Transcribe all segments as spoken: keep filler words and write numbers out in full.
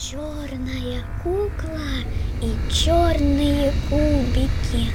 Черная кукла и черные кубики.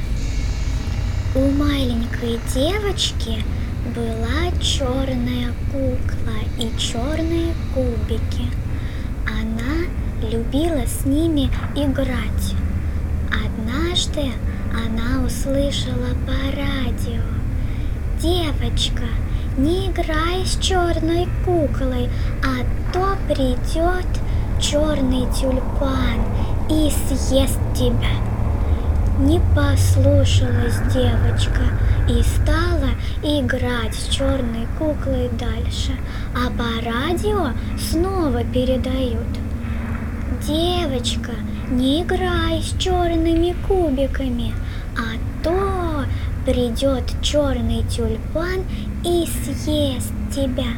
У маленькой девочки была черная кукла и черные кубики. Она любила с ними играть. Однажды она услышала по радио: «Девочка, не играй с черной куклой, а то придет черный тюльпан и съест тебя». Не послушалась девочка и стала играть с черной куклой дальше, а по радио снова передают: «Девочка, не играй с черными кубиками, а то придет черный тюльпан и съест тебя».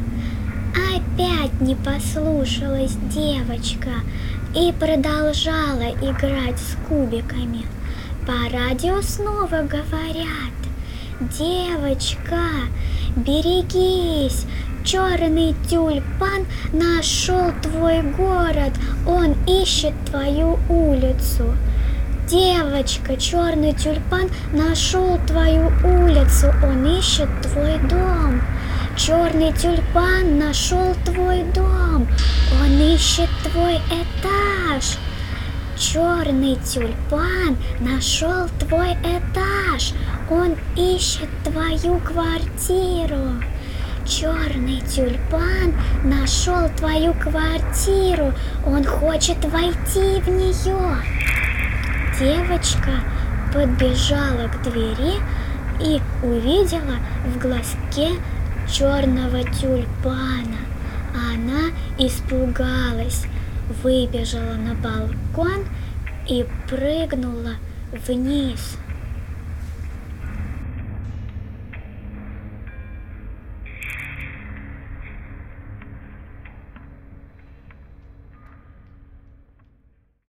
Опять не послушалась девочка и продолжала играть с кубиками. По радио снова говорят: «Девочка, берегись, черный тюльпан нашел твой город, он ищет твою улицу». «Девочка, черный тюльпан нашел твою улицу, он ищет твой дом». «Черный тюльпан нашел твой дом, он ищет твой этаж». «Черный тюльпан нашел твой этаж, он ищет твою квартиру». «Черный тюльпан нашел твою квартиру, он хочет войти в нее». Девочка подбежала к двери и увидела в глазке черного тюльпана. Она испугалась, выбежала на балкон и прыгнула вниз.